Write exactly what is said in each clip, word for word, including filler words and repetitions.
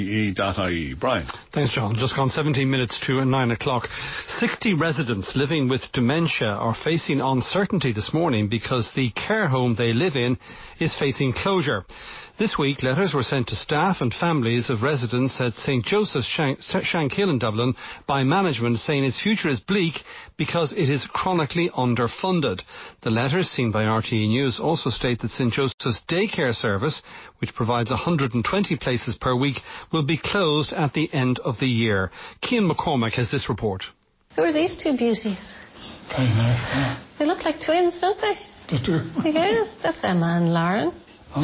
E dot I E. Brian. Thanks, John. Just gone seventeen minutes to nine o'clock. sixty residents living with dementia are facing uncertainty this morning because the care home they live in is facing closure. This week, letters were sent to staff and families of residents at St Joseph's Shankill in Dublin by management saying its future is bleak because it is chronically underfunded. The letters, seen by R T E News, also state that St Joseph's daycare service, which provides one hundred twenty places per week, will be closed at the end of the year. Cian McCormack has this report. Who are these two beauties? Very nice, yeah. They look like twins, don't they? They do. Yes, that's Emma and Lauren.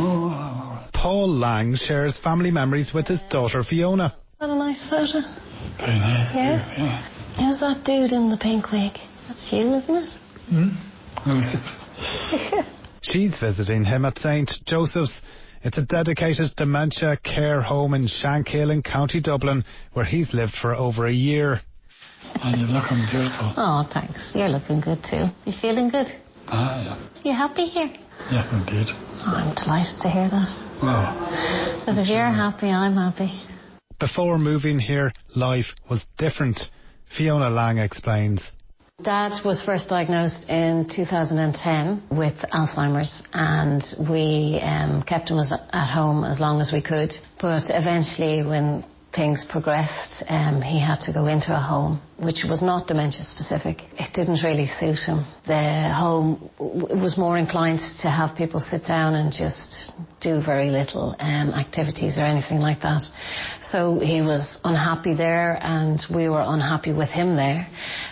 Oh. Paul Lang shares family memories with his daughter Fiona. What a nice photo. Very nice, yeah. too, yeah. Who's that dude in the pink wig? That's you, isn't it? Hmm? Who's it? She's visiting him at St Joseph's. It's a dedicated dementia care home in Shankill in County Dublin, where he's lived for over a year. And you're looking beautiful. Oh, thanks. You're looking good too. You feeling good? Ah, yeah. You happy here? Yeah, indeed. Oh, I'm delighted to hear that. Wow. Because if you're happy, I'm happy. Before moving here, life was different. Fiona Lang explains. Dad was first diagnosed in two thousand ten with Alzheimer's, and we um, kept him as, at home as long as we could. But eventually, when things progressed, um, he had to go into a home, which was not dementia specific. It didn't really suit him. The home w- was more inclined to have people sit down and just do very little um, activities or anything like that. So he was unhappy there, and we were unhappy with him there.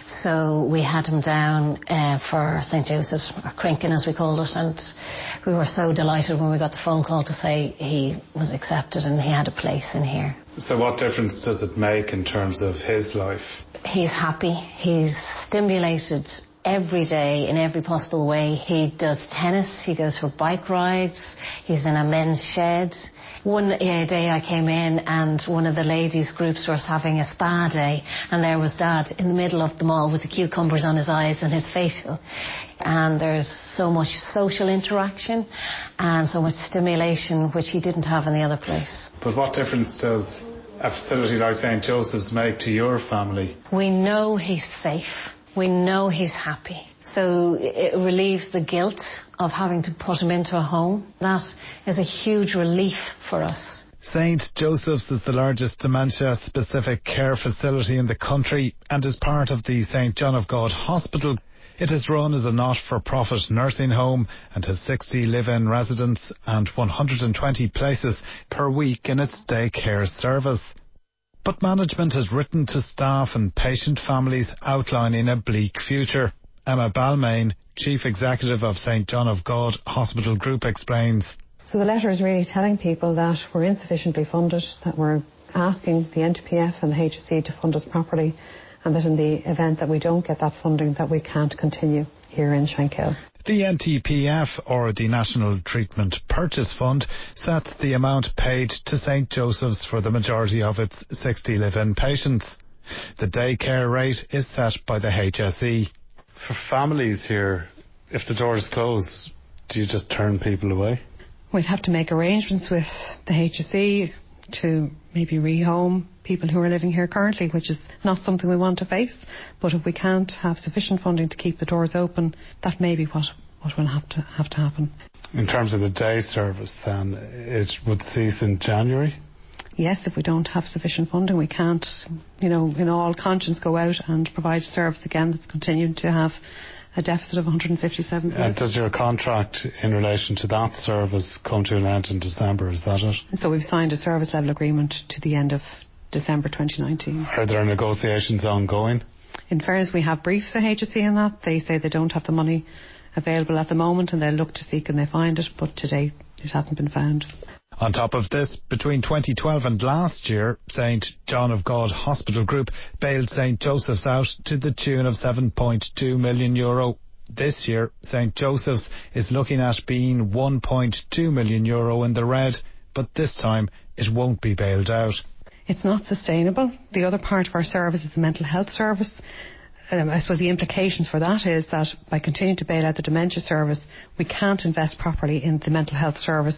So we had him down uh, for St Joseph's, or Crinkin as we called it, and we were so delighted when we got the phone call to say he was accepted and he had a place in here. So what difference does it make in terms of his life? He's happy. He's stimulated every day in every possible way. He does tennis. He goes for bike rides. He's in a men's shed. One uh, day I came in and one of the ladies' groups was having a spa day, and there was Dad in the middle of them all with the cucumbers on his eyes and his facial. And there's so much social interaction and so much stimulation which he didn't have in the other place. But what difference does a facility like St Joseph's make to your family? We know he's safe. We know he's happy. So it relieves the guilt of having to put him into a home. That is a huge relief for us. St Joseph's is the largest dementia-specific care facility in the country and is part of the St John of God Hospital. It is run as a not-for-profit nursing home and has sixty live-in residents and one hundred twenty places per week in its daycare service. But management has written to staff and patient families outlining a bleak future. Emma Balmain, Chief Executive of St John of God Hospital Group, explains. So the letter is really telling people that we're insufficiently funded, that we're asking the N T P F and the H S E to fund us properly, and that in the event that we don't get that funding, that we can't continue here in Shankill. The N T P F, or the National Treatment Purchase Fund, sets the amount paid to St Joseph's for the majority of its sixty live-in patients. The daycare rate is set by the H S E. For families here, if the doors close, do you just turn people away? We'd have to make arrangements with the H S E to maybe rehome people who are living here currently, which is not something we want to face. But if we can't have sufficient funding to keep the doors open, that may be what, what will have to have to happen. In terms of the day service, then, it would cease in January? Yes, if we don't have sufficient funding, we can't, you know, in all conscience go out and provide a service again that's continuing to have a deficit of one hundred fifty-seven places. And does your contract in relation to that service come to an end in December, is that it? So we've signed a service level agreement to the end of December twenty nineteen. Are there negotiations ongoing? In fairness, we have briefs at H S E on that. They say they don't have the money available at the moment and they'll look to see can they find it, but to date it hasn't been found. On top of this, between twenty twelve and last year, St John of God Hospital Group bailed St Joseph's out to the tune of seven point two million euro. This year, St Joseph's is looking at being one point two million euro in the red, but this time it won't be bailed out. It's not sustainable. The other part of our service is the mental health service. Um, I suppose the implications for that is that by continuing to bail out the dementia service, we can't invest properly in the mental health service.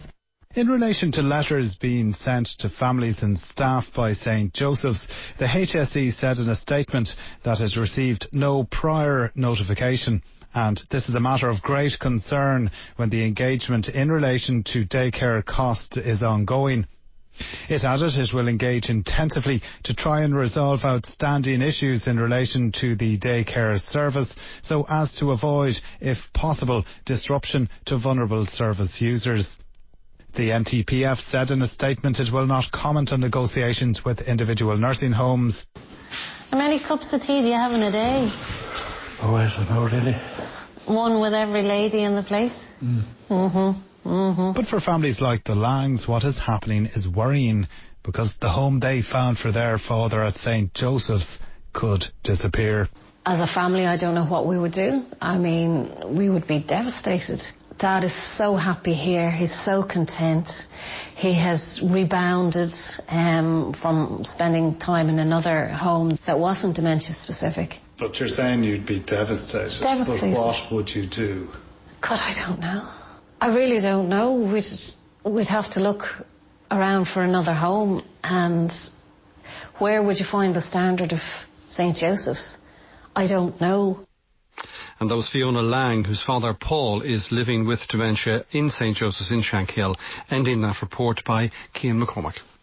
In relation to letters being sent to families and staff by St Joseph's, the H S E said in a statement that it received no prior notification, and this is a matter of great concern when the engagement in relation to daycare costs is ongoing. It added it will engage intensively to try and resolve outstanding issues in relation to the daycare service so as to avoid, if possible, disruption to vulnerable service users. The N T P F said in a statement it will not comment on negotiations with individual nursing homes. How many cups of tea do you have in a day? Oh, I don't know, really. One with every lady in the place? Mm. Mm-hmm. Mm-hmm. But for families like the Langs, what is happening is worrying, because the home they found for their father at St Joseph's could disappear. As a family, I don't know what we would do. I mean, we would be devastated. Dad is so happy here. He's so content. He has rebounded um, from spending time in another home that wasn't dementia specific. But you're saying you'd be devastated. Devastated. But what would you do? God, I don't know. I really don't know. We'd, we'd have to look around for another home. And where would you find the standard of St Joseph's? I don't know. And that was Fiona Lang, whose father Paul is living with dementia in St Joseph's in Shankill, ending that report by Cian McCormack.